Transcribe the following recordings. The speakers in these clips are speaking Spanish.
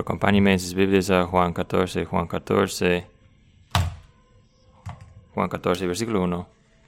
Acompáñenme en sus Biblias a Juan 14, versículo 1.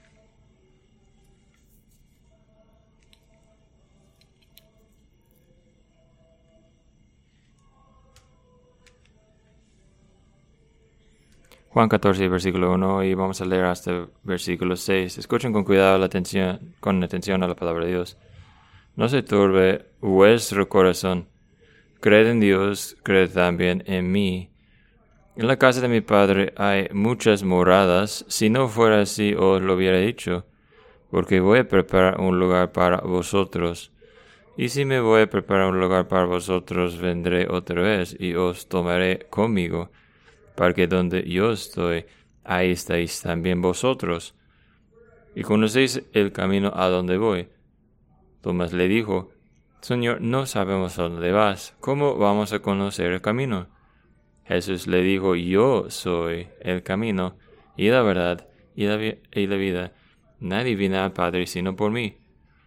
Juan 14, versículo 1, y vamos a leer hasta versículo 6. Escuchen con cuidado con atención a la palabra de Dios. No se turbe vuestro corazón. Creed en Dios, creed también en mí. En la casa de mi Padre hay muchas moradas. Si no fuera así, os lo hubiera dicho, porque voy a preparar un lugar para vosotros. Y si me voy a preparar un lugar para vosotros, vendré otra vez y os tomaré conmigo, para que donde yo estoy, ahí estáis también vosotros. Y conocéis el camino a donde voy. Tomás le dijo: Señor, no sabemos a dónde vas. ¿Cómo vamos a conocer el camino? Jesús le dijo: Yo soy el camino, y la verdad, y la vida. Nadie viene al Padre sino por mí.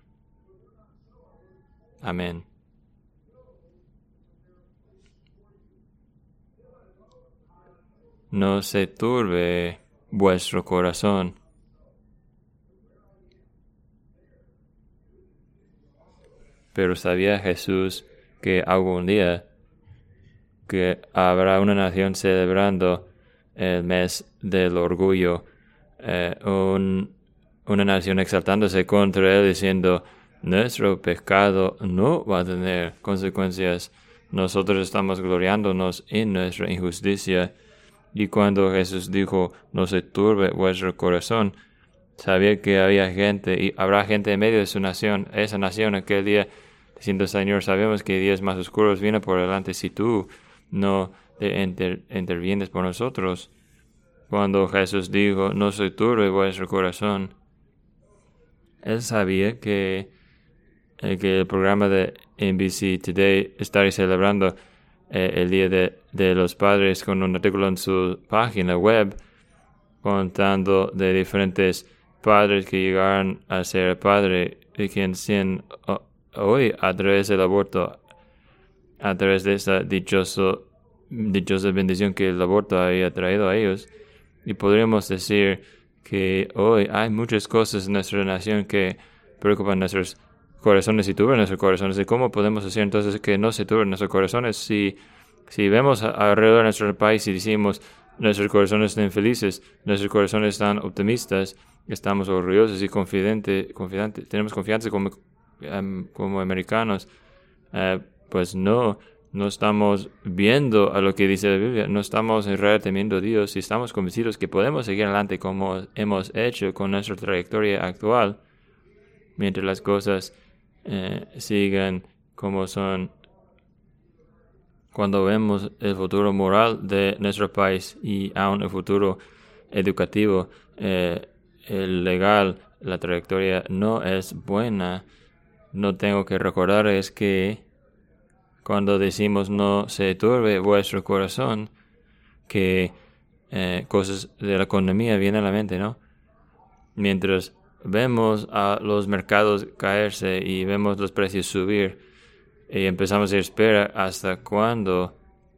Amén. No se turbe vuestro corazón. Pero sabía Jesús que algún día que habrá una nación celebrando el mes del orgullo, una nación exaltándose contra él, diciendo: nuestro pecado no va a tener consecuencias. Nosotros estamos gloriándonos en nuestra injusticia. Y cuando Jesús dijo: no se turbe vuestro corazón, sabía que había gente y habrá gente en medio de su nación, esa nación aquel día, diciendo: Señor, sabemos que días más oscuros vienen por delante si tú no intervienes por nosotros. Cuando Jesús dijo: no se turbe vuestro corazón, él sabía que el programa de NBC Today estaría celebrando el Día de los Padres con un artículo en su página web contando de diferentes padres que llegaron a ser padre y quien sean hoy a través del aborto, a través de esa dichosa bendición que el aborto haya traído a ellos. Y podríamos decir que hoy hay muchas cosas en nuestra nación que preocupan nuestros corazones y turban nuestros corazones. ¿Y cómo podemos decir entonces que no se turben nuestros corazones si vemos alrededor de nuestro país y decimos: nuestros corazones están felices, nuestros corazones están optimistas, estamos orgullosos y confiantes, tenemos confianza como americanos? Pues no estamos viendo a lo que dice la Biblia, no estamos en realidad temiendo a Dios y estamos convencidos que podemos seguir adelante como hemos hecho con nuestra trayectoria actual, mientras las cosas sigan como son. Cuando vemos el futuro moral de nuestro país y aún el futuro educativo, el legal, la trayectoria no es buena. No tengo que recordar es que cuando decimos no se turbe vuestro corazón, que cosas de la economía vienen a la mente, ¿no? Mientras vemos a los mercados caerse y vemos los precios subir, y empezamos a decir: espera, ¿hasta cuándo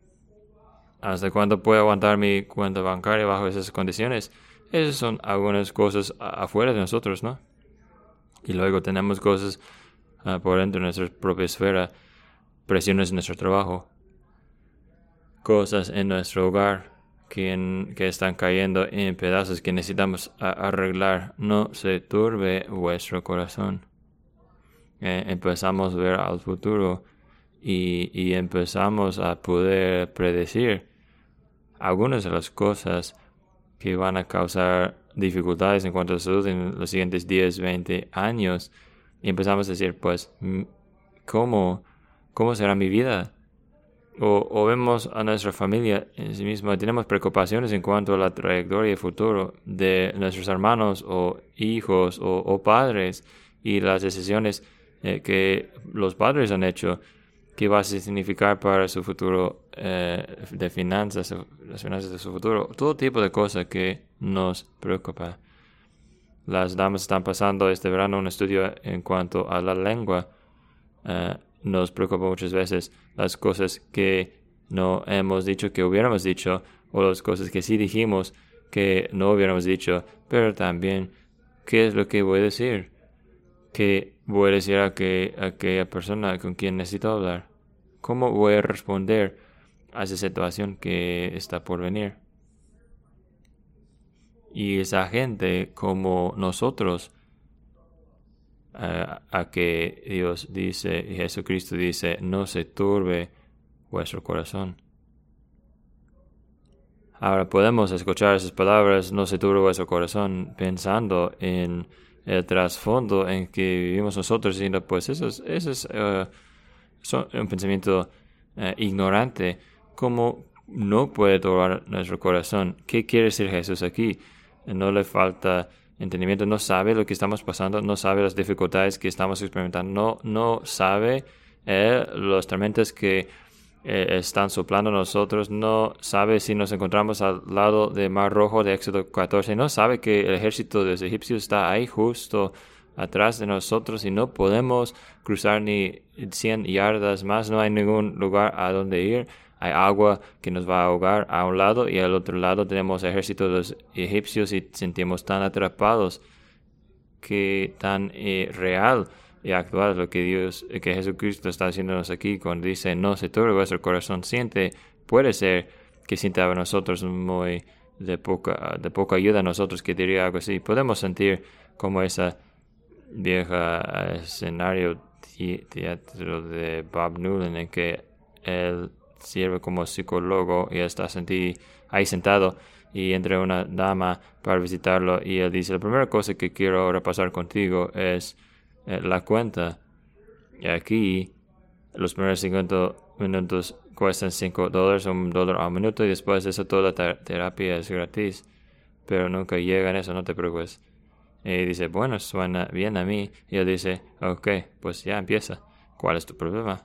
puedo aguantar mi cuenta bancaria bajo esas condiciones? Esas son algunas cosas afuera de nosotros, ¿no? Y luego tenemos cosas por dentro de nuestra propia esfera, presiones en nuestro trabajo, cosas en nuestro hogar que están cayendo en pedazos que necesitamos arreglar. No se turbe vuestro corazón. Empezamos a ver al futuro y empezamos a poder predecir algunas de las cosas que van a causar dificultades en cuanto a salud en los siguientes 10, 20 años. Y empezamos a decir: pues, ¿cómo será mi vida? O vemos a nuestra familia en sí misma, tenemos preocupaciones en cuanto a la trayectoria y futuro de nuestros hermanos o hijos o padres, y las decisiones que los padres han hecho, qué va a significar para su futuro de finanzas, las finanzas de su futuro, todo tipo de cosas que nos preocupa. Las damas están pasando este verano un estudio en cuanto a la lengua. Nos preocupa muchas veces las cosas que no hemos dicho que hubiéramos dicho, o las cosas que sí dijimos que no hubiéramos dicho, pero también, ¿qué es lo que voy a decir? ¿Qué voy a decir a aquella persona con quien necesito hablar? ¿Cómo voy a responder a esa situación que está por venir? Y esa gente como nosotros, a que Dios dice, y Jesucristo dice, no se turbe vuestro corazón. Ahora podemos escuchar esas palabras, no se turbe vuestro corazón, pensando en el trasfondo en que vivimos nosotros, diciendo, pues eso es un pensamiento ignorante. ¿Cómo no puede turbar nuestro corazón? ¿Qué quiere decir Jesús aquí? No le falta entendimiento, no sabe lo que estamos pasando, no sabe las dificultades que estamos experimentando, no sabe los tormentos que están soplando a nosotros, no sabe si nos encontramos al lado del Mar Rojo de Éxodo 14, no sabe que el ejército de los egipcios está ahí justo atrás de nosotros y no podemos cruzar ni 100 yardas más, no hay ningún lugar a donde ir. Hay agua que nos va a ahogar a un lado y al otro lado tenemos el ejército de los egipcios y sentimos tan atrapados, que tan real y actual lo que Jesucristo está haciéndonos aquí cuando dice no se turbe vuestro corazón. Puede ser que sienta a nosotros muy de poca ayuda a nosotros, que diría algo así. Podemos sentir como esa vieja escenario teatro de Bob Newland en que él sirve como psicólogo y está ahí sentado y entra una dama para visitarlo y él dice, la primera cosa que quiero repasar contigo es la cuenta. Y aquí los primeros 50 minutos cuestan $5, $1 al minuto, y después de eso toda la terapia es gratis, pero nunca llega en eso, no te preocupes. Y dice, bueno, suena bien a mí. Y él dice, ok, pues ya empieza. ¿Cuál es tu problema?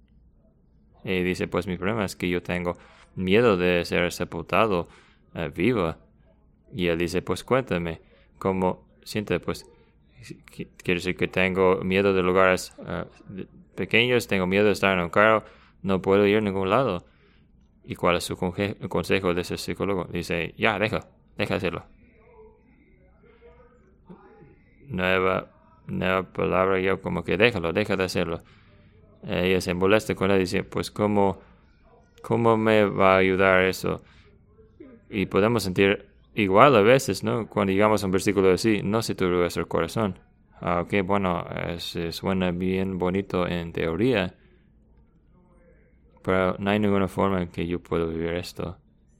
Y dice, pues mi problema es que yo tengo miedo de ser sepultado vivo. Y él dice, pues cuéntame, ¿cómo siente? Pues quiere decir que tengo miedo de lugares pequeños, tengo miedo de estar en un carro, no puedo ir a ningún lado. ¿Y cuál es su consejo de ese psicólogo? Dice, ya, deja hacerlo. Nueva palabra, yo como que deja de hacerlo. Ella se molesta con él y dice, pues ¿cómo me va a ayudar eso? Y podemos sentir igual a veces, ¿no? Cuando llegamos a un versículo así, no se turbe vuestro corazón. Ok, bueno, suena bien bonito en teoría, pero no hay ninguna forma en que yo pueda vivir esto.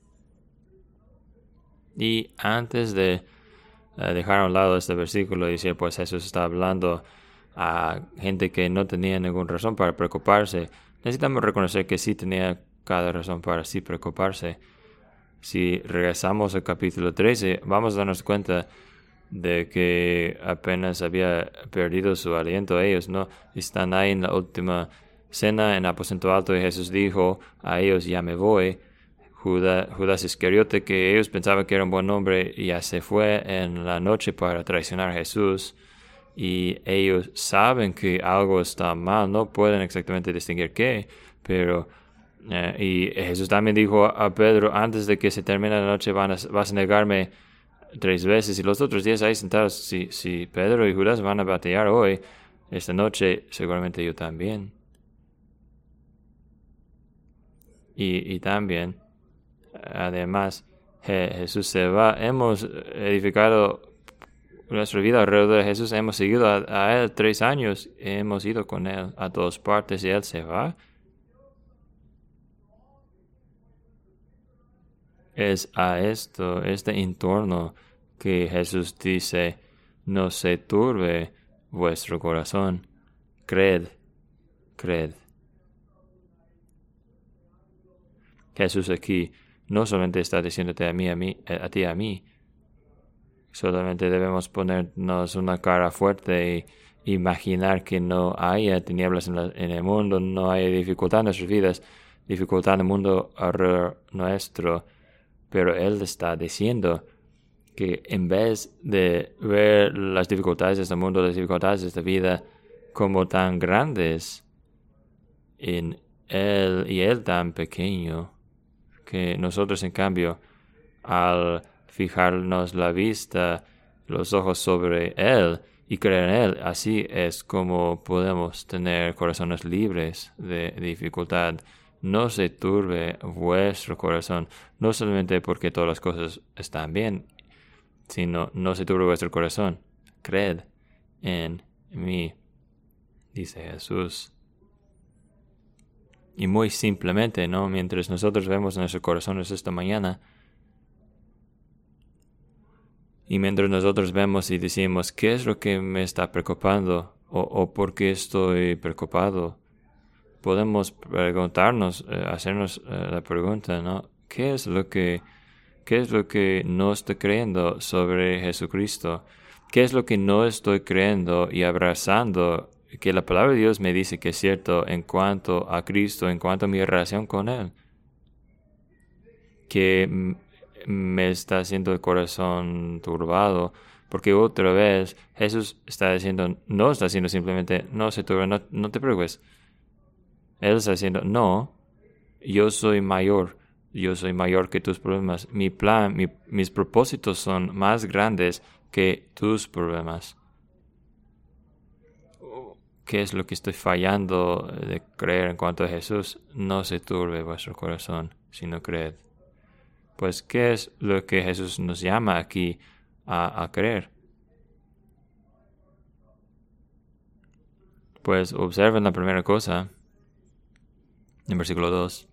Y antes de dejar a un lado este versículo y decir, pues Jesús está hablando a gente que no tenía ninguna razón para preocuparse, necesitamos reconocer que sí tenía cada razón para sí preocuparse. Si regresamos al capítulo 13, vamos a darnos cuenta de que apenas había perdido su aliento ellos, ¿no? Están ahí en la última cena en el aposento alto y Jesús dijo a ellos, ya me voy. Judas Iscariote, que ellos pensaban que era un buen hombre, ya se fue en la noche para traicionar a Jesús. Y ellos saben que algo está mal, no pueden exactamente distinguir qué, pero y Jesús también dijo a Pedro, antes de que se termine la noche vas a negarme 3 veces, y los otros 10 ahí sentados, si Pedro y Judas van a batallar hoy, esta noche, seguramente yo también. Y también, además, Jesús se va, hemos edificado nuestra vida alrededor de Jesús, hemos seguido a Él 3 años, hemos ido con Él a todas partes y Él se va. Es a este entorno que Jesús dice, no se turbe vuestro corazón, creed. Jesús aquí no solamente está diciéndote a ti, a mí, solamente debemos ponernos una cara fuerte y imaginar que no haya tinieblas en el mundo, no haya dificultad en nuestras vidas, dificultad en el mundo alrededor nuestro. Pero Él está diciendo que en vez de ver las dificultades de este mundo, las dificultades de esta vida como tan grandes, en Él tan pequeño, que nosotros, en cambio, al fijarnos la vista, los ojos sobre Él y creer en Él, así es como podemos tener corazones libres de dificultad. No se turbe vuestro corazón, no solamente porque todas las cosas están bien, sino no se turbe vuestro corazón. Creed en mí, dice Jesús. Y muy simplemente, ¿no? Mientras nosotros vemos nuestros corazones esta mañana, y mientras nosotros vemos y decimos, ¿qué es lo que me está preocupando? ¿O por qué estoy preocupado? Podemos preguntarnos, hacernos la pregunta, ¿no? ¿Qué es lo que no estoy creyendo sobre Jesucristo? ¿Qué es lo que no estoy creyendo y abrazando que la palabra de Dios me dice que es cierto en cuanto a Cristo, en cuanto a mi relación con Él? Que me está haciendo el corazón turbado, porque otra vez Jesús está diciendo, no está diciendo simplemente, no se turbe, no te preocupes. Él está diciendo, no, yo soy mayor que tus problemas. Mi plan, mis propósitos son más grandes que tus problemas. ¿Qué es lo que estoy fallando de creer en cuanto a Jesús? No se turbe vuestro corazón, sino creed. Pues, ¿qué es lo que Jesús nos llama aquí a creer? Pues observen la primera cosa en versículo 2.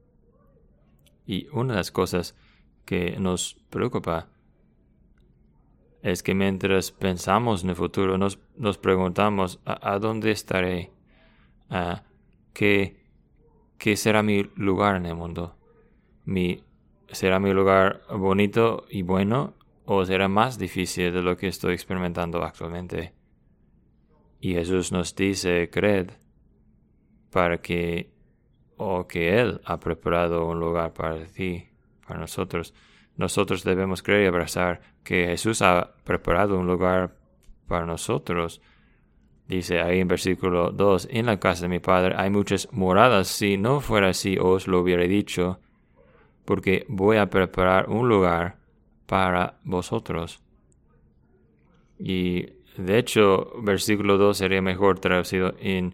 Y una de las cosas que nos preocupa es que mientras pensamos en el futuro, nos preguntamos, ¿a dónde estaré? ¿Qué será mi lugar en el mundo? ¿Será mi lugar bonito y bueno? ¿O será más difícil de lo que estoy experimentando actualmente? Y Jesús nos dice, creed, para que Él ha preparado un lugar para ti, para nosotros. Nosotros debemos creer y abrazar que Jesús ha preparado un lugar para nosotros. Dice ahí en versículo 2, en la casa de mi Padre hay muchas moradas. Si no fuera así, os lo hubiera dicho, porque voy a preparar un lugar para vosotros. Y de hecho, versículo 2 sería mejor traducido en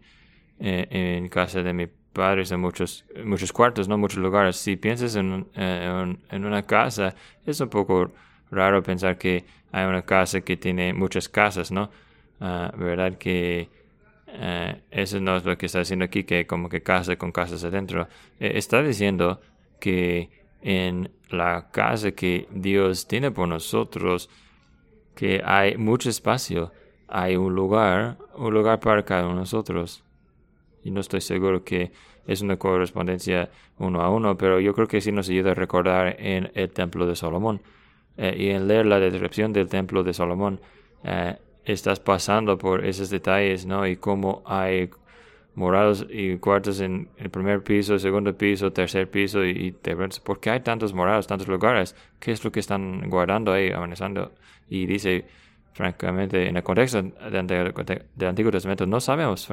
casa de mi Padre, en muchos cuartos, no muchos lugares. Si piensas en una casa, es un poco raro pensar que hay una casa que tiene muchas casas, ¿no? ¿Verdad que eso no es lo que está diciendo aquí, que como que casa con casas adentro? Está diciendo que en la casa que Dios tiene por nosotros, que hay mucho espacio, hay un lugar para cada uno de nosotros. Y no estoy seguro que es una correspondencia uno a uno, pero yo creo que sí nos ayuda a recordar en el templo de Salomón. Y en leer la descripción del templo de Salomón, estás pasando por esos detalles, ¿no? Y cómo hay morados y cuartos en el primer piso, segundo piso, tercer piso, y te preguntas, ¿por qué hay tantos morados, tantos lugares? ¿Qué es lo que están guardando ahí, amenazando? Y dice, francamente, en el contexto del Antiguo Testamento, no sabemos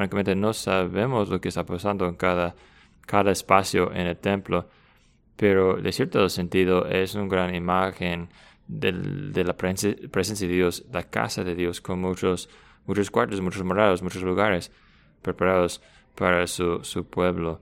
lo que está pasando en cada espacio en el templo, pero de cierto sentido es una gran imagen de la presencia de Dios, la casa de Dios, con muchos cuartos, muchos morados, muchos lugares preparados para su pueblo.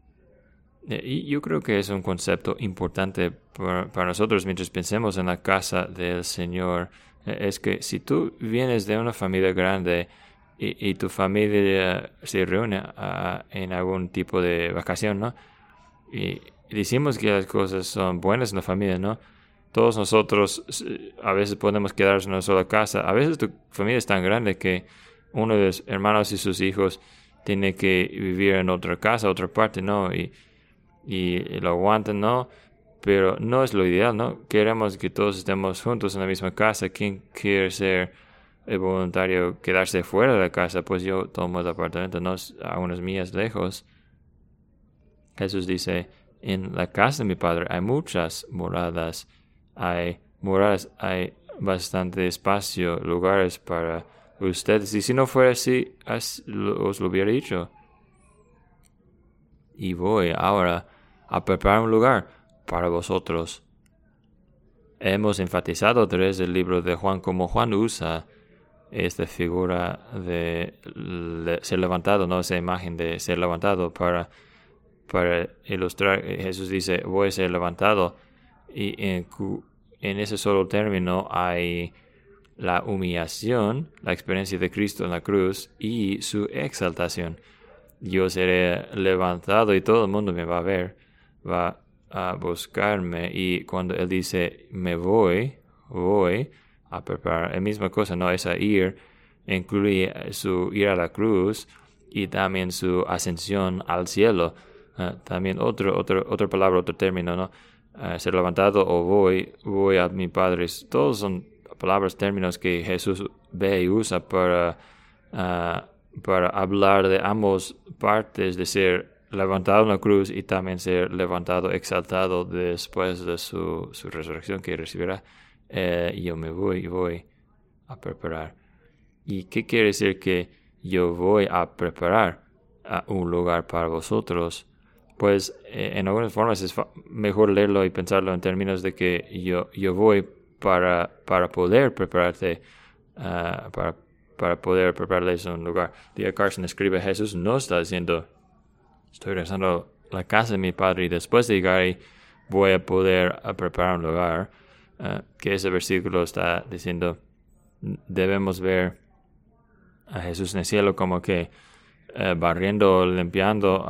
Y yo creo que es un concepto importante para nosotros mientras pensemos en la casa del Señor. Es que si tú vienes de una familia grande y tu familia se reúne en algún tipo de vacación, ¿no? Y decimos que las cosas son buenas en la familia, ¿no? Todos nosotros a veces podemos quedarnos en una sola casa. A veces tu familia es tan grande que uno de los hermanos y sus hijos tiene que vivir en otra casa, otra parte, ¿no? Y lo aguantan, ¿no? Pero no es lo ideal, ¿no? Queremos que todos estemos juntos en la misma casa. ¿Quién quiere ser el voluntario, quedarse fuera de la casa? Pues yo tomo el apartamento, ¿no? A unas millas lejos. Jesús dice, en la casa de mi Padre hay muchas moradas. Hay bastante espacio, lugares para ustedes. Y si no fuera así, os lo hubiera dicho. y voy ahora a preparar un lugar para vosotros. Hemos enfatizado a través del libro de Juan cómo Juan usa esta figura de ser levantado, no esa imagen de ser levantado para ilustrar. Jesús dice, voy a ser levantado, y en ese solo término hay la humillación, la experiencia de Cristo en la cruz y su exaltación. Yo seré levantado y todo el mundo me va a ver, va a buscarme, y cuando Él dice me voy a preparar, la misma cosa, no es a ir, incluye su ir a la cruz y también su ascensión al cielo. También otra palabra, otro término, ¿no? Ser levantado o voy a mi Padre. Todos son palabras, términos que Jesús ve y usa para hablar de ambas partes, de ser levantado en la cruz y también ser levantado, exaltado después de su resurrección que recibirá. Yo me voy a preparar. ¿Y qué quiere decir que yo voy a preparar un lugar para vosotros? Pues en algunas formas es mejor leerlo y pensarlo en términos de que yo voy para poder prepararte, para poder prepararles un lugar. D.A. Carson escribe, Jesús no está diciendo, estoy regresando a la casa de mi Padre y después de llegar ahí voy a poder preparar un lugar. Que ese versículo está diciendo, debemos ver a Jesús en el cielo como que barriendo, limpiando,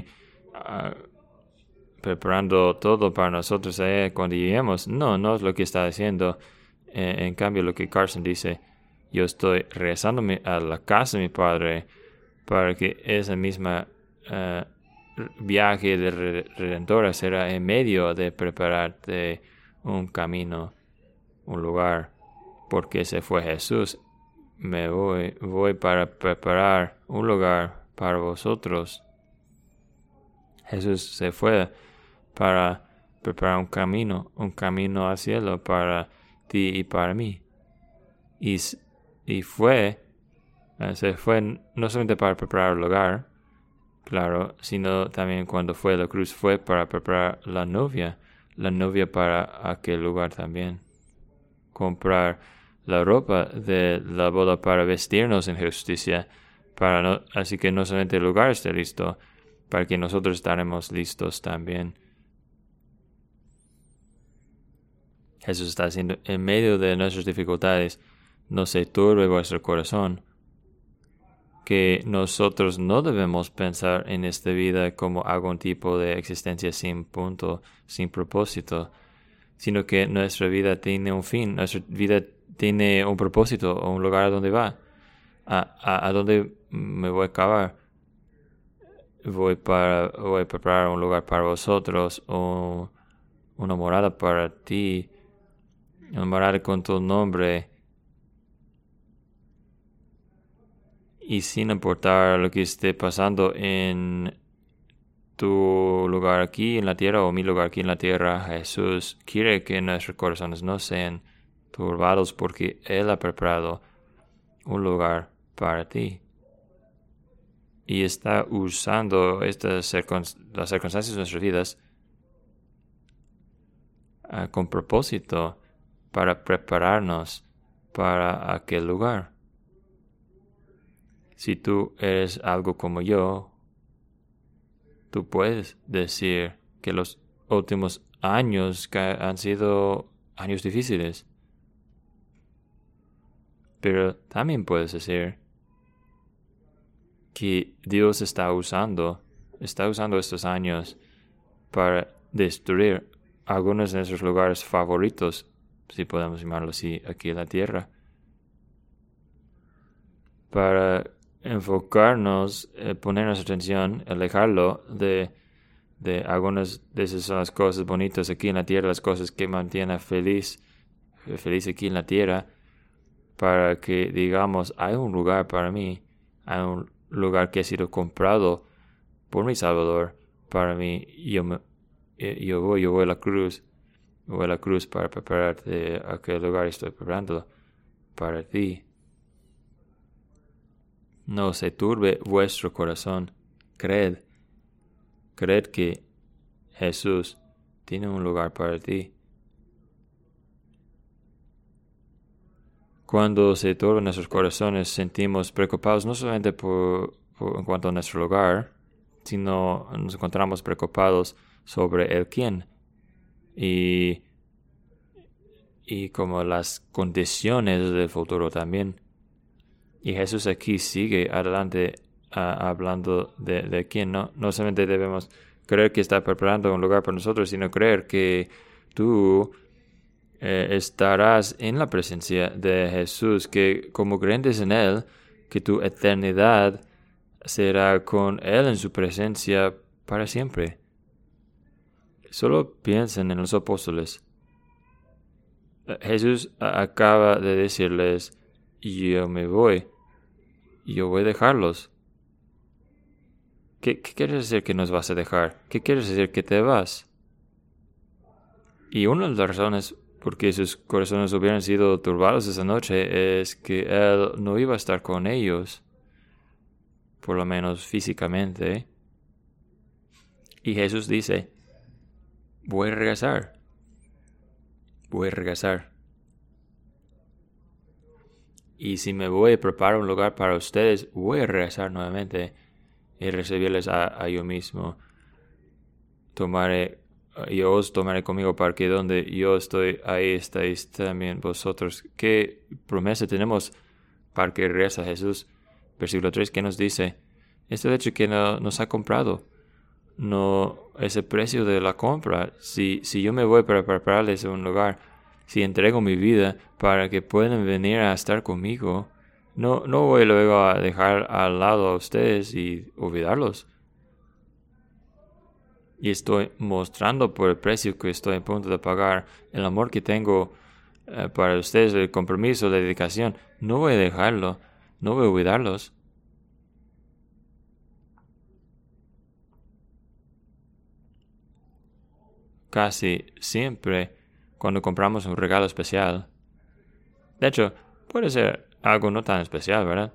preparando todo para nosotros cuando lleguemos. No es lo que está diciendo. En cambio, lo que Carson dice, yo estoy regresando a la casa de mi Padre para que esa misma viaje de redentora será en medio de prepararte un camino, un lugar, porque se fue Jesús. Me voy para preparar un lugar para vosotros. Jesús se fue para preparar un camino al cielo para ti y para mí. Y se fue no solamente para preparar el lugar, claro, sino también cuando fue a la cruz fue para preparar la novia para aquel lugar también. Comprar la ropa de la boda para vestirnos en justicia, así que no solamente el lugar esté listo, para que nosotros estaremos listos también. Jesús está diciendo, en medio de nuestras dificultades, no se turbe vuestro corazón, que nosotros no debemos pensar en esta vida como algún tipo de existencia sin punto, sin propósito, sino que nuestra vida tiene un fin, nuestra vida tiene un propósito o un lugar a donde va, a donde me voy a acabar. Voy a preparar un lugar para vosotros, o una morada para ti, una morada con tu nombre. Y sin importar lo que esté pasando en tu lugar aquí en la tierra o mi lugar aquí en la tierra, Jesús quiere que nuestros corazones no sean turbados porque Él ha preparado un lugar para ti. Y está usando las circunstancias de nuestras vidas con propósito para prepararnos para aquel lugar. Si tú eres algo como yo, tú puedes decir que los últimos años han sido años difíciles. Pero también puedes decir que Dios está usando estos años para destruir algunos de nuestros lugares favoritos, si podemos llamarlo así, aquí en la tierra. Para enfocarnos, poner nuestra atención, alejarlo de algunas de esas cosas bonitas aquí en la tierra, las cosas que mantienen feliz aquí en la tierra, para que digamos, hay un lugar para mí, hay un lugar que ha sido comprado por mi Salvador para mí. Yo voy a la cruz, para prepararte a aquel lugar. Estoy preparándolo para ti. No se turbe vuestro corazón, creed creer que Jesús tiene un lugar para ti. Cuando se turban nuestros corazones, sentimos preocupados no solamente en cuanto a nuestro lugar, sino nos encontramos preocupados sobre el quién y como las condiciones del futuro también. Y Jesús aquí sigue adelante hablando de quién. No solamente debemos creer que está preparando un lugar para nosotros, sino creer que tú estarás en la presencia de Jesús, que como creyentes en Él, que tu eternidad será con Él en su presencia para siempre. Solo piensen en los apóstoles. Jesús acaba de decirles, yo me voy, yo voy a dejarlos. ¿Qué quieres decir que nos vas a dejar? ¿Qué quieres decir que te vas? Y una de las razones por qué sus corazones hubieran sido turbados esa noche es que Él no iba a estar con ellos, por lo menos físicamente. Y Jesús dice, voy a regresar. Voy a regresar. Y si me voy a preparar un lugar para ustedes, voy a regresar nuevamente y recibirles a yo mismo. Yo os tomaré conmigo para que donde yo estoy, ahí estáis también vosotros. ¿Qué promesa tenemos para que regrese Jesús? Versículo 3, ¿qué nos dice? Es el hecho que nos ha comprado. No es el precio de la compra. Si yo me voy para prepararles un lugar, si entrego mi vida para que puedan venir a estar conmigo, no voy luego a dejar al lado a ustedes y olvidarlos. Y estoy mostrando por el precio que estoy a punto de pagar, el amor que tengo para ustedes, el compromiso, la dedicación. No voy a dejarlo, no voy a olvidarlos. Casi siempre cuando compramos un regalo especial, de hecho, puede ser algo no tan especial, ¿verdad?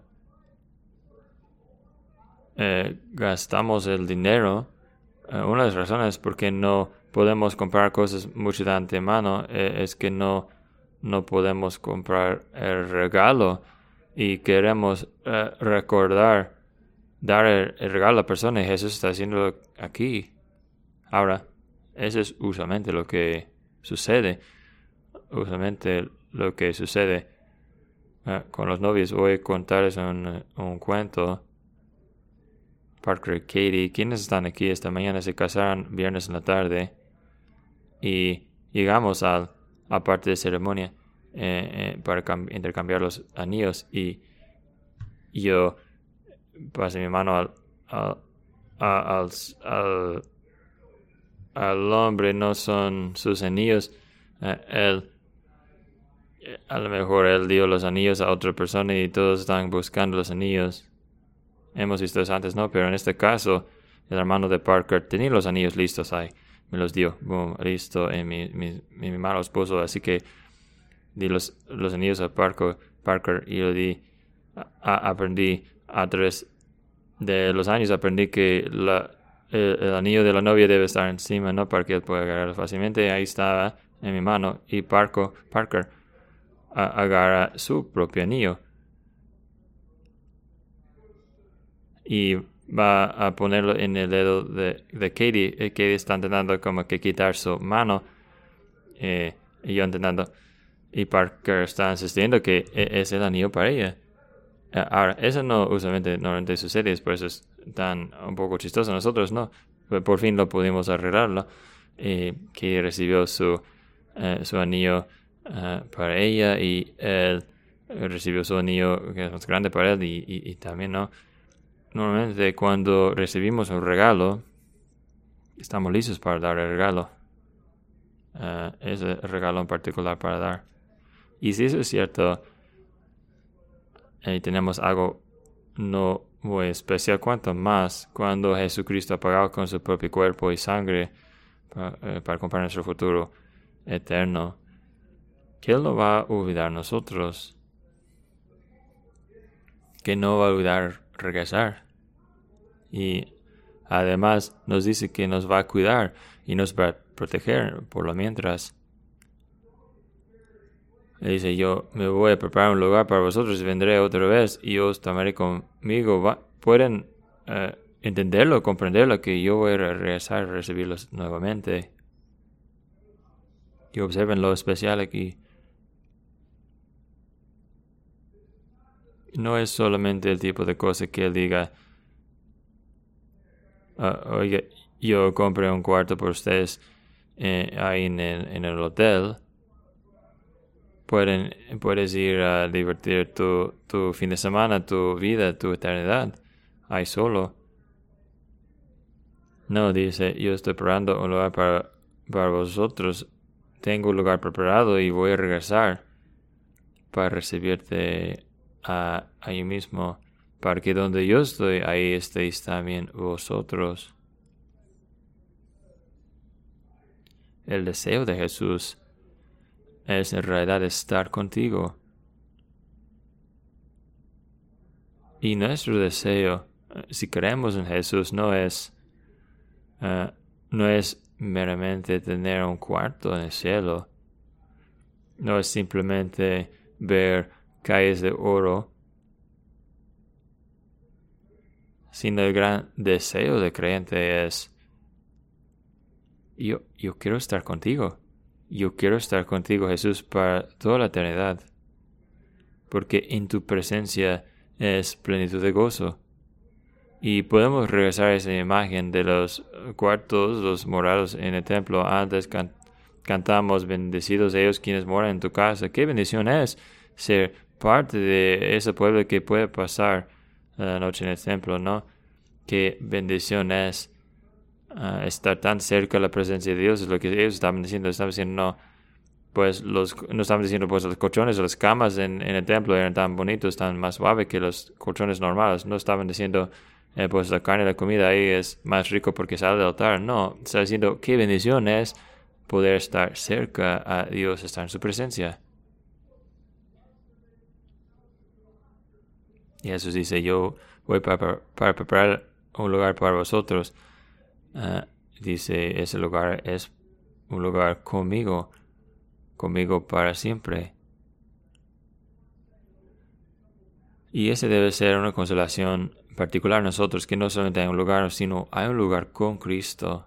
Gastamos el dinero. Una de las razones por qué no podemos comprar cosas mucho de antemano es que no podemos comprar el regalo y queremos recordar, dar el regalo a la persona, y Jesús está haciéndolo aquí. Ahora, eso es usualmente lo que sucede. Usualmente lo que sucede con los novios. Voy a contarles un cuento. Parker y Katie, quienes están aquí esta mañana, se casaron viernes en la tarde y llegamos a parte de ceremonia para intercambiar los anillos, y yo pasé mi mano al hombre. No son sus anillos. A lo mejor él dio los anillos a otra persona y todos están buscando los anillos. Hemos visto eso antes, ¿no? Pero en este caso, el hermano de Parker tenía los anillos listos ahí. Me los dio. Boom, listo. En mi mano los puso. Así que di los anillos a Parker y lo di. Aprendí a través de los años. Aprendí que el anillo de la novia debe estar encima, ¿no? Para que él pueda agarrarlo fácilmente. Ahí estaba en mi mano. Y Parker agarra su propio anillo. Y va a ponerlo en el dedo de Katie. Katie está intentando como que quitar su mano. Y yo intentando. Y Parker está insistiendo que es el anillo para ella. Ahora, eso no normalmente sucede. Por eso es tan un poco chistoso. Nosotros no. Por fin lo pudimos arreglarlo. Que recibió su anillo para ella. Y él recibió su anillo que es más grande para él. Y también no. Normalmente cuando recibimos un regalo, estamos listos para dar el regalo. Ese regalo en particular para dar. Y si eso es cierto, y tenemos algo no muy especial, cuanto más cuando Jesucristo ha pagado con su propio cuerpo y sangre para comprar nuestro futuro eterno, que Él no va a olvidar nosotros, que no va a olvidar regresar. Y Además, nos dice que nos va a cuidar y nos va a proteger por lo mientras. Dice, yo me voy a preparar un lugar para vosotros y vendré otra vez y os tomaré conmigo. Pueden entenderlo, comprenderlo, que yo voy a regresar a recibirlos nuevamente. Y observen lo especial aquí. No es solamente el tipo de cosa que él diga, oye, yo compré un cuarto por ustedes ahí en el hotel. Puedes ir a divertir tu fin de semana, tu vida, tu eternidad, ahí solo. No, dice, yo estoy preparando un lugar para vosotros. Tengo un lugar preparado y voy a regresar para recibirte ahí mismo, para que donde yo estoy, ahí estéis también vosotros. El deseo de Jesús es en realidad estar contigo. Y nuestro deseo, si creemos en Jesús, no es meramente tener un cuarto en el cielo. No es simplemente ver calles de oro, sino el gran deseo del creyente es, yo quiero estar contigo. Yo quiero estar contigo, Jesús, para toda la eternidad, porque en tu presencia es plenitud de gozo. Y podemos regresar a esa imagen de los cuartos, los morados en el templo. Antes cantamos, bendecidos ellos quienes moran en tu casa. Qué bendición es ser parte de ese pueblo que puede pasar la noche en el templo, ¿no? Qué bendición es estar tan cerca de la presencia de Dios. Es lo que ellos estaban diciendo. Estaban diciendo, no, pues no estaban diciendo, pues los colchones o las camas en el templo eran tan bonitos, tan más suaves que los colchones normales. No estaban diciendo, pues la carne y la comida ahí es más rico porque sale del altar. No, está diciendo qué bendición es poder estar cerca a Dios, estar en su presencia. Y Jesús dice, yo voy para preparar un lugar para vosotros. Dice, ese lugar es un lugar conmigo para siempre. Y ese debe ser una consolación particular a nosotros, que no solamente hay un lugar, sino hay un lugar con Cristo.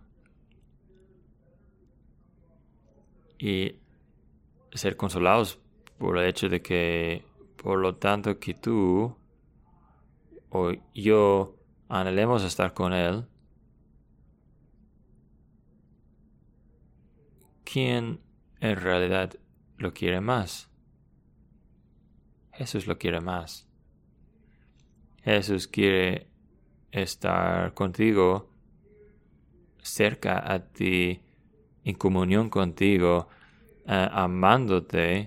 Y ser consolados por el hecho de que, por lo tanto, que tú o yo anhelemos estar con Él. ¿Quién en realidad lo quiere más? Jesús lo quiere más. Jesús quiere estar contigo, cerca a ti, en comunión contigo, amándote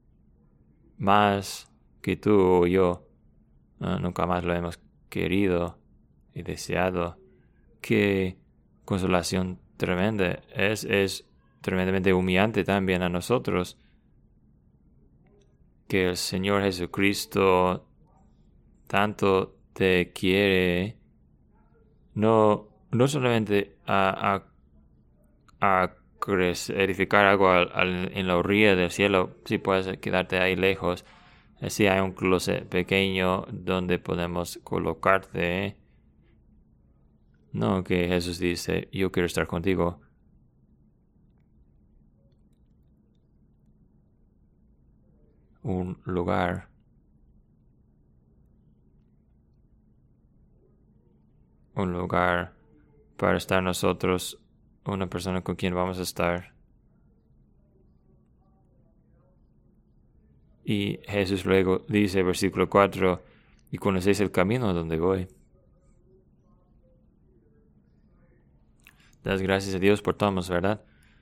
más que tú o yo. Nunca más lo hemos querido y deseado. Qué consolación tremenda. Es tremendamente humillante también a nosotros que el Señor Jesucristo tanto te quiere, no solamente a edificar algo en la orilla del cielo, si puedes quedarte ahí lejos. Si hay un closet pequeño donde podemos colocarte. No, que Jesús dice, yo quiero estar contigo. Un lugar para estar nosotros, una persona con quien vamos a estar. Y Jesús luego dice, versículo 4, y conocéis el camino a donde voy. Das gracias a Dios por Tomás, ¿verdad?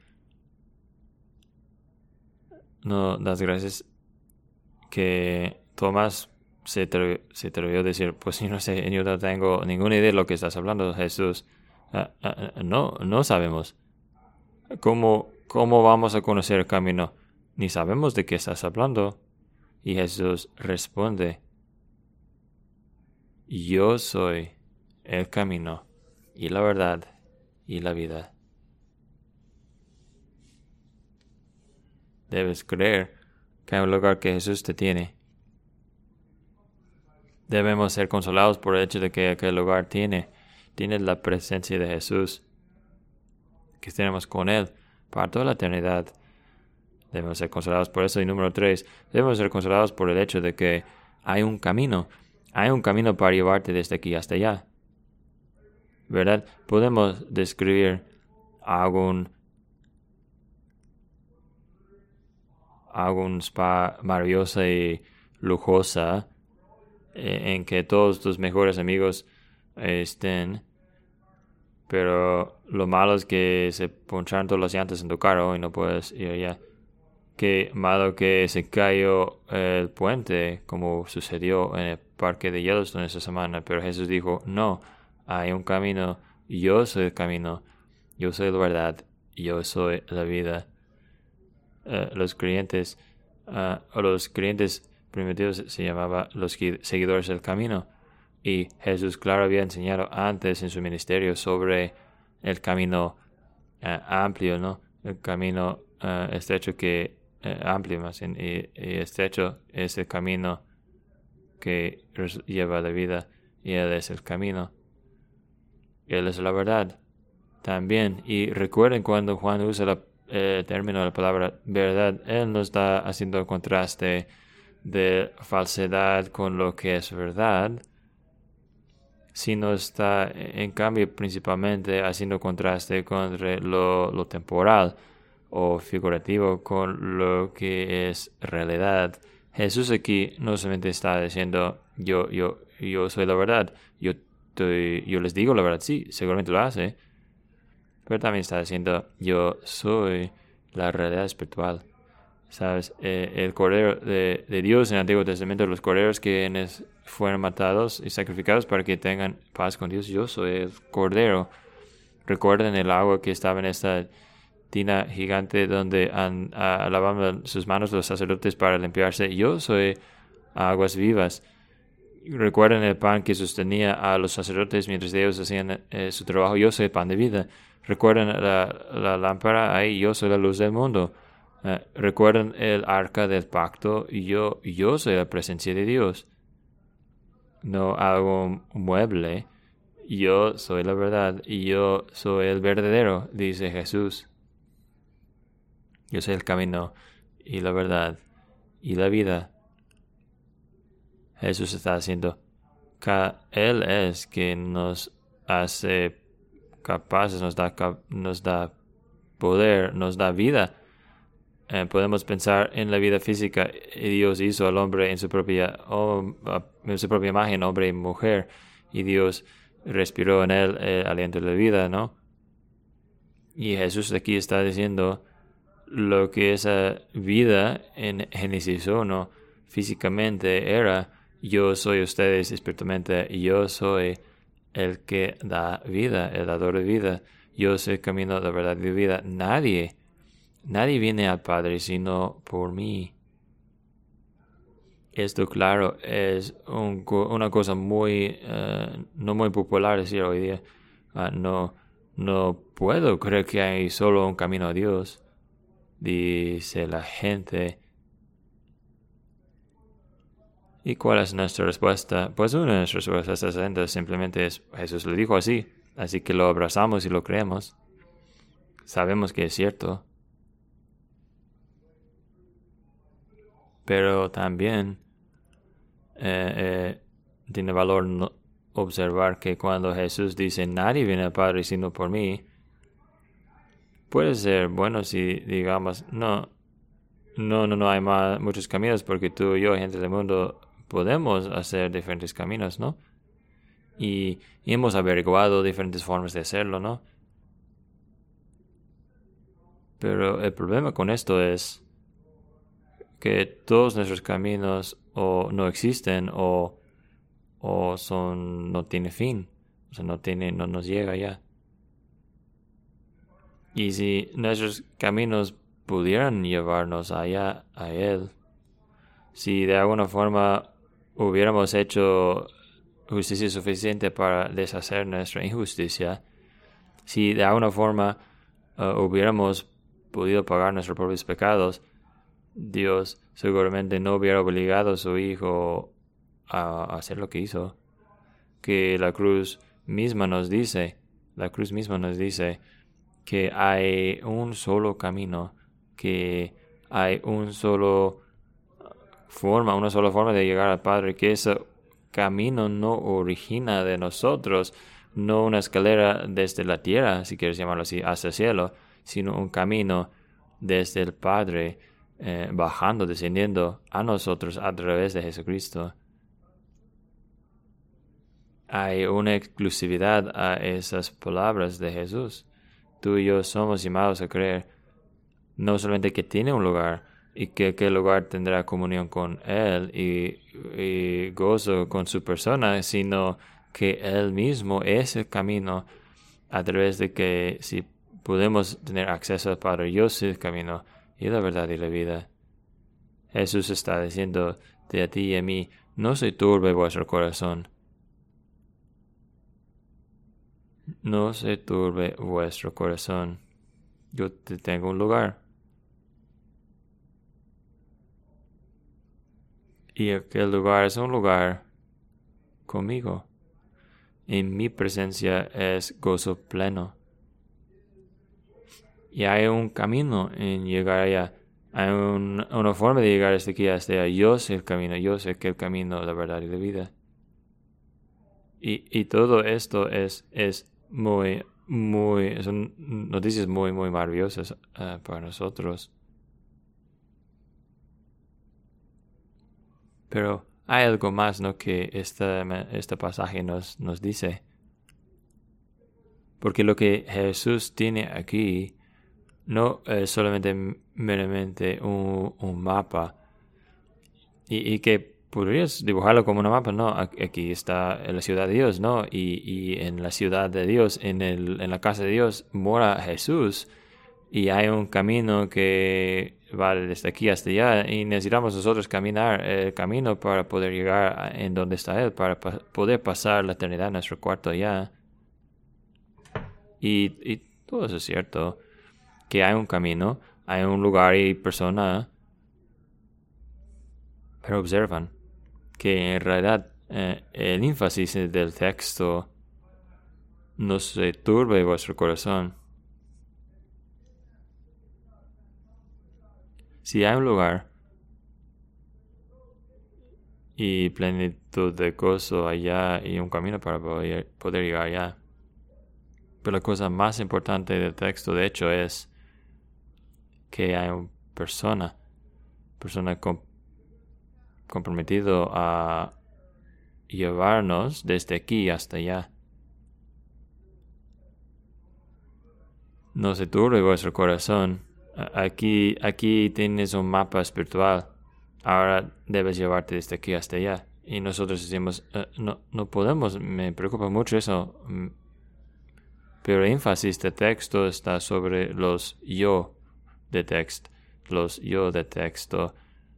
No das gracias que Tomás se atrevió a decir, pues yo no sé, yo no tengo ninguna idea de lo que estás hablando, Jesús. No sabemos. ¿Cómo vamos a conocer el camino? Ni sabemos de qué estás hablando. Y Jesús responde, yo soy el camino, y la verdad y la vida. Debes creer que hay un lugar que Jesús te tiene. Debemos ser consolados por el hecho de que aquel lugar tiene la presencia de Jesús, que tenemos con Él para toda la eternidad. Debemos ser consolados por eso. Y número 3, debemos ser consolados por el hecho de que hay un camino. Hay un camino para llevarte desde aquí hasta allá. ¿Verdad? Podemos describir algún spa maravillosa y lujosa en que todos tus mejores amigos estén, pero lo malo es que se poncharon todas las llantas en tu carro y no puedes ir allá. Qué malo que se cayó el puente, como sucedió en el parque de Yellowstone esta semana, pero Jesús dijo, no, hay un camino, yo soy el camino, yo soy la verdad, yo soy la vida. Los creyentes primitivos se llamaban los seguidores del camino, y Jesús, claro, había enseñado antes en su ministerio sobre el camino amplio, ¿no? El camino estrecho que amplio más bien, y estrecho es el camino que lleva a la vida, y Él es el camino. Él es la verdad también. Y recuerden cuando Juan usa el término de la palabra verdad, Él no está haciendo el contraste de falsedad con lo que es verdad, sino está en cambio principalmente haciendo contraste con lo temporal o figurativo con lo que es realidad. Jesús aquí no solamente está diciendo yo soy la verdad, yo les digo la verdad, sí, seguramente lo hace, pero también está diciendo yo soy la realidad espiritual. ¿Sabes? El Cordero de Dios en el Antiguo Testamento, los corderos que fueron matados y sacrificados para que tengan paz con Dios, yo soy el Cordero. Recuerden el agua que estaba en esta tina gigante donde lavaban sus manos los sacerdotes para limpiarse. Yo soy aguas vivas. Recuerden el pan que sostenía a los sacerdotes mientras ellos hacían su trabajo. Yo soy el pan de vida. Recuerden la lámpara ahí. Yo soy la luz del mundo. Recuerden el arca del pacto. Yo soy la presencia de Dios. No algo mueble. Yo soy la verdad. Y yo soy el verdadero, dice Jesús. Yo soy el camino y la verdad y la vida. Jesús está haciendo. Él es quien nos hace capaces, nos da poder, nos da vida. Podemos pensar en la vida física. Dios hizo al hombre en su propia imagen, hombre y mujer, y Dios respiró en él el aliento de la vida, ¿no? Y Jesús aquí está diciendo lo que esa vida en Génesis 1 físicamente era. Yo soy ustedes espiritualmente, yo soy el que da vida, el dador de vida. Yo soy el camino, la verdad y la vida. Nadie viene al Padre sino por mí. Esto, claro, es una cosa muy, no muy popular decir hoy día. No puedo creer que hay solo un camino a Dios, dice la gente. ¿Y cuál es nuestra respuesta? Pues una de nuestras respuestas simplemente es, Jesús lo dijo así que lo abrazamos y lo creemos. Sabemos que es cierto. Pero también tiene valor observar que cuando Jesús dice, nadie viene al Padre sino por mí, puede ser bueno si digamos, no hay muchos caminos porque tú y yo, gente del mundo, podemos hacer diferentes caminos, ¿no? Y hemos averiguado diferentes formas de hacerlo, ¿no? Pero el problema con esto es que todos nuestros caminos o no existen o no tienen fin, o sea, no nos llega ya. Y si nuestros caminos pudieran llevarnos allá a Él, si de alguna forma hubiéramos hecho justicia suficiente para deshacer nuestra injusticia. Si de alguna forma hubiéramos podido pagar nuestros propios pecados, Dios seguramente no hubiera obligado a su Hijo a hacer lo que hizo. Que la cruz misma nos dice que hay un solo camino, que hay una sola forma de llegar al Padre, que ese camino no origina de nosotros, no una escalera desde la tierra, si quieres llamarlo así, hacia el cielo, sino un camino desde el Padre, bajando, descendiendo a nosotros a través de Jesucristo. Hay una exclusividad a esas palabras de Jesús. Tú y yo somos llamados a creer no solamente que tiene un lugar y que aquel lugar tendrá comunión con Él y gozo con su persona, sino que Él mismo es el camino a través de que si podemos tener acceso al Padre, yo soy el camino y la verdad y la vida. Jesús está diciendo de a ti y a mí, no se turbe vuestro corazón. No se turbe vuestro corazón. Yo te tengo un lugar. Y aquel lugar es un lugar conmigo. En mi presencia es gozo pleno. Y hay un camino en llegar allá. Hay una forma de llegar hasta aquí, hasta allá. Yo sé el camino. Yo sé que el camino, la verdad y la vida. Y todo esto son noticias muy, muy maravillosas para nosotros. Pero hay algo más, ¿no?, que este pasaje nos dice. Porque lo que Jesús tiene aquí no es solamente meramente un mapa. Y que podrías dibujarlo como un mapa, ¿no? Aquí está la ciudad de Dios, ¿no? Y en la ciudad de Dios, en la casa de Dios, mora Jesús. Y hay un camino que va desde aquí hasta allá. Y necesitamos nosotros caminar el camino para poder llegar en donde está Él, para poder pasar la eternidad en nuestro cuarto allá. Y todo eso es cierto. Que hay un camino, hay un lugar y persona. Pero observan que en realidad el énfasis del texto no se turbe vuestro corazón. Si hay un lugar y plenitud de gozo allá y un camino para poder llegar allá. Pero la cosa más importante del texto, de hecho, es que hay una persona comprometido a llevarnos desde aquí hasta allá. No se turbe vuestro corazón. Aquí tienes un mapa espiritual. Ahora debes llevarte desde aquí hasta allá. Y nosotros decimos, no podemos, me preocupa mucho eso. Pero el énfasis de texto está sobre los yo de texto. Los yo de texto.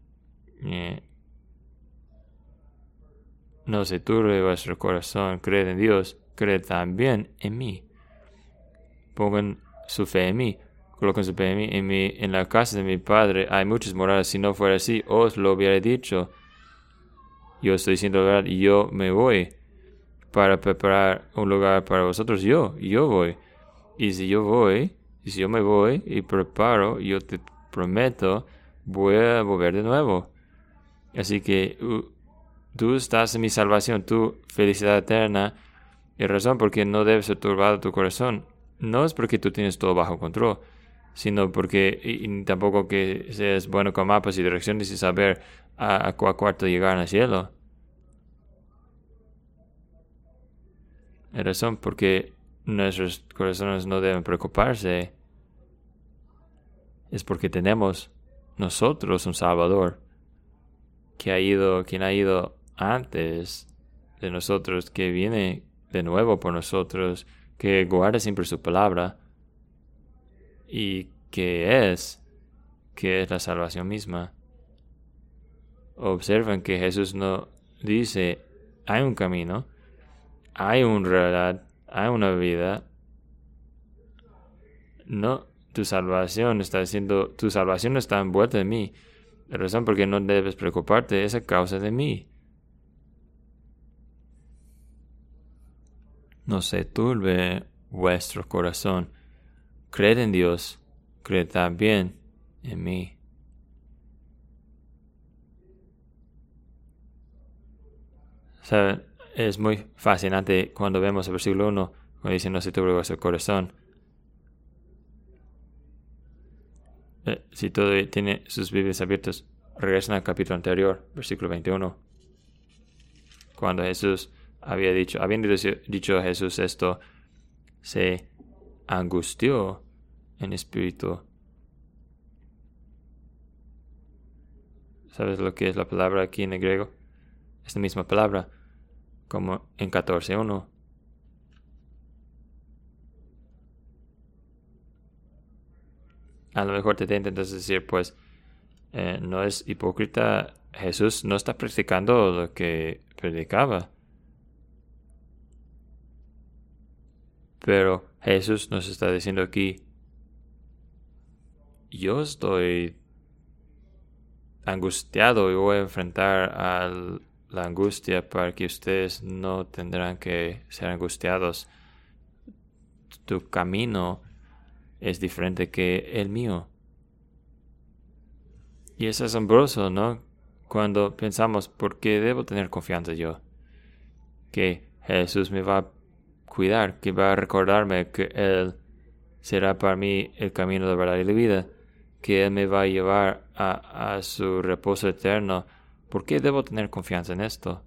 No se turbe vuestro corazón. Creed en Dios. Creed también en mí. Pongan su fe en mí. Coloquen su fe en mí. En la casa de mi Padre hay muchas moradas. Si no fuera así, os lo hubiera dicho. Yo estoy diciendo la verdad. Yo me voy para preparar un lugar para vosotros. Yo voy. Y si yo me voy y preparo, yo te prometo, voy a volver de nuevo. Así que tú estás en mi salvación, tu felicidad eterna. Y razón por qué no debe ser turbado tu corazón no es porque tú tienes todo bajo control, sino porque y tampoco que seas bueno con mapas y direcciones y saber a cuál cuarto llegar al cielo. La razón por qué nuestros corazones no deben preocuparse es porque tenemos nosotros un Salvador quien ha ido antes de nosotros, que viene de nuevo por nosotros, que guarda siempre su palabra y que es la salvación misma. Observen que Jesús no dice hay un camino, hay una realidad, hay una vida. No, tu salvación está envuelta en mí. La razón por qué no debes preocuparte es a causa de mí. No se turbe vuestro corazón. Creed en Dios, creed también en mí. ¿Saben? Es muy fascinante cuando vemos el versículo 1, cuando dice no se turbe vuestro corazón. Si todo tiene sus Biblias abiertas, regresen al capítulo anterior, versículo 21. Cuando Jesús habiendo dicho a Jesús esto, se angustió en espíritu. ¿Sabes lo que es la palabra aquí en el griego? Es la misma palabra como en 14:1. A lo mejor te intentas decir, pues, no es hipócrita. Jesús no está practicando lo que predicaba. Pero Jesús nos está diciendo aquí, yo estoy angustiado y voy a enfrentar a la angustia para que ustedes no tendrán que ser angustiados. Tu camino es diferente que el mío. Y es asombroso, ¿no? Cuando pensamos, ¿por qué debo tener confianza yo? Que Jesús me va a cuidar, que va a recordarme que Él será para mí el camino de verdad y la vida, que Él me va a llevar a su reposo eterno. ¿Por qué debo tener confianza en esto?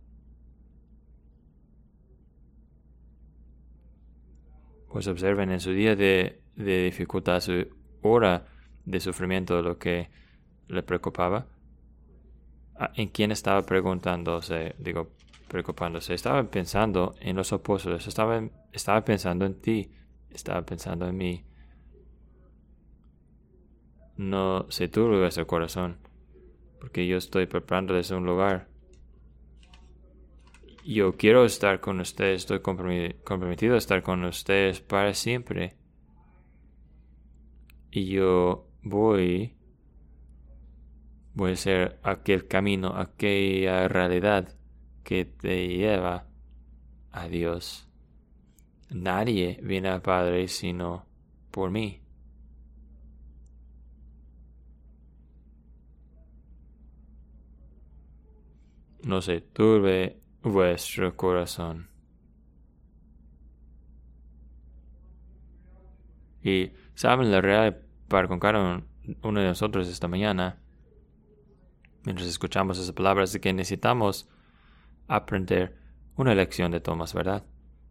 Pues observen en su día de dificultad, su hora de sufrimiento, lo que le preocupaba. ¿En quién estaba preocupándose? Estaba pensando en los apóstoles, estaba pensando en ti, estaba pensando en mí. No se turbe vuestro corazón, porque yo estoy preparándoles un lugar. Yo quiero estar con ustedes, estoy comprometido a estar con ustedes para siempre. Y yo voy a ser aquel camino, aquella realidad que te lleva a Dios. Nadie viene al Padre sino por mí. No se turbe vuestro corazón. Y saben la realidad para con cada uno de nosotros esta mañana, mientras escuchamos esas palabras, de que necesitamos aprender una lección de Tomás, ¿verdad?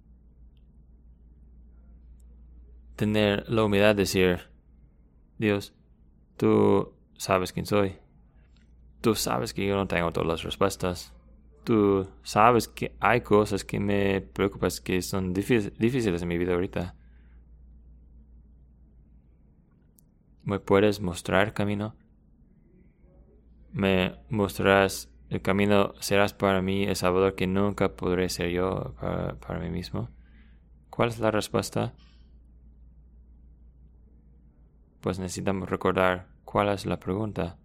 Tener la humildad de decir, Dios, tú sabes quién soy. Tú sabes que yo no tengo todas las respuestas. Tú sabes que hay cosas que me preocupan, que son difíciles en mi vida ahorita. ¿Me puedes mostrar el camino? ¿Me mostrarás el camino? ¿Serás para mí el Salvador que nunca podré ser yo para mí mismo? ¿Cuál es la respuesta? Pues necesitamos recordar cuál es la pregunta.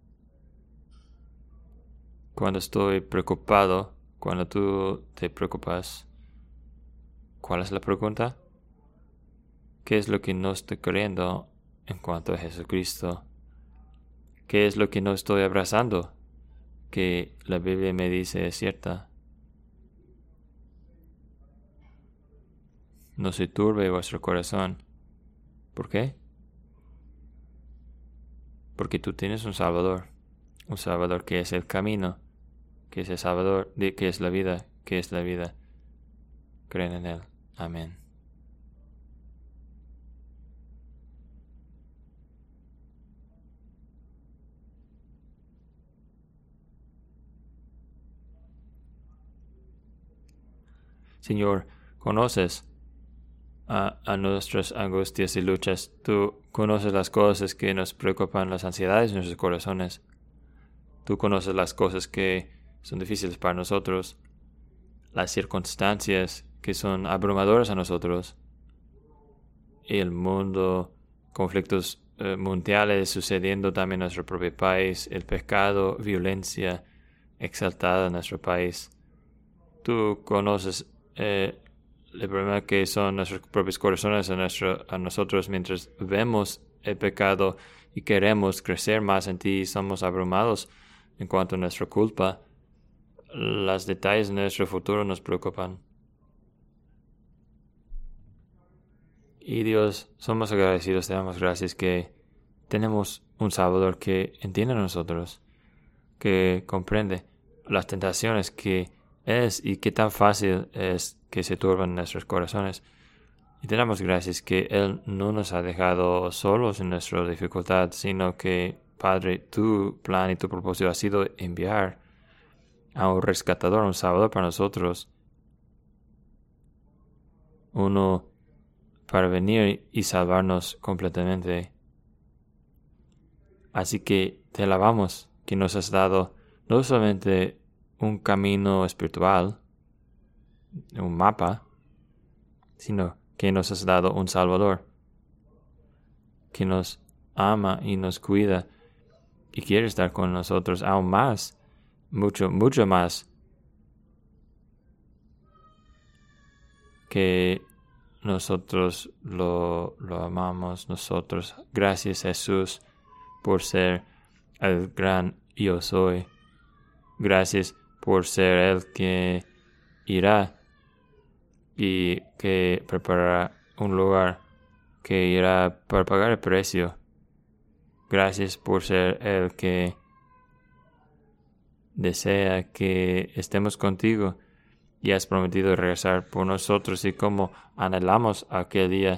Cuando estoy preocupado, cuando tú te preocupas, ¿cuál es la pregunta? ¿Qué es lo que no estoy creyendo en cuanto a Jesucristo? ¿Qué es lo que no estoy abrazando? Que la Biblia me dice es cierta. No se turbe vuestro corazón. ¿Por qué? Porque tú tienes un Salvador que es el camino, que es el Salvador, que es la vida, Creen en Él. Amén. Señor, conoces a nuestras angustias y luchas. Tú conoces las cosas que nos preocupan, las ansiedades de nuestros corazones. Tú conoces las cosas que son difíciles para nosotros, las circunstancias que son abrumadores a nosotros. El mundo, conflictos mundiales sucediendo también en nuestro propio país, el pecado, violencia exaltada en nuestro país. Tú conoces el problema que son nuestros propios corazones a nosotros mientras vemos el pecado y queremos crecer más en ti y somos abrumados en cuanto a nuestra culpa. Los detalles de nuestro futuro nos preocupan. Y Dios, somos agradecidos, te damos gracias que tenemos un Salvador que entiende a nosotros, que comprende las tentaciones que es y qué tan fácil es que se turban nuestros corazones. Y te damos gracias que Él no nos ha dejado solos en nuestra dificultad, sino que, Padre, tu plan y tu propósito ha sido enviar a un rescatador, un Salvador para nosotros, uno para venir y salvarnos completamente. Así que te alabamos que nos has dado no solamente un camino espiritual, un mapa, sino que nos has dado un Salvador que nos ama y nos cuida y quiere estar con nosotros aún más, mucho, mucho más que nosotros lo amamos nosotros. Gracias, Jesús, por ser el gran yo soy. Gracias por ser el que irá y que preparará un lugar, que irá para pagar el precio. Gracias por ser el que desea que estemos contigo y has prometido regresar por nosotros, y como anhelamos aquel día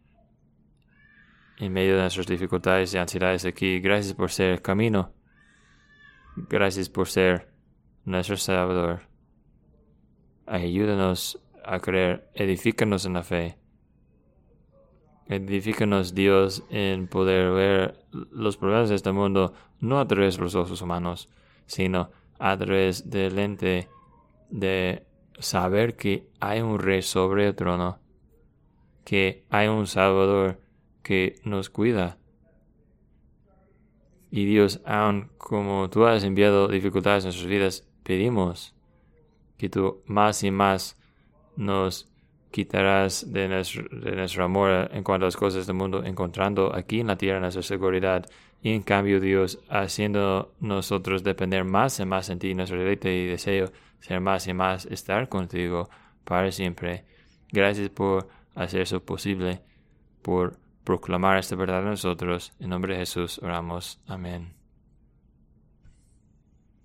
en medio de nuestras dificultades y ansiedades aquí. Gracias por ser el camino. Gracias por ser nuestro Salvador. Ayúdanos a creer, edifícanos en la fe. Edifícanos, Dios, en poder ver los problemas de este mundo no a través de los ojos humanos, sino a través del lente de saber que hay un Rey sobre el trono, que hay un Salvador que nos cuida. Y Dios, aun como tú has enviado dificultades en nuestras vidas, pedimos que tú más y más nos quitarás de nuestro amor en cuanto a las cosas del mundo, encontrando aquí en la tierra nuestra seguridad, y en cambio, Dios, haciendo nosotros depender más y más en ti, nuestro deleite y deseo ser más y más, estar contigo para siempre. Gracias por hacer eso posible, por proclamar esta verdad a nosotros. En nombre de Jesús oramos. Amén.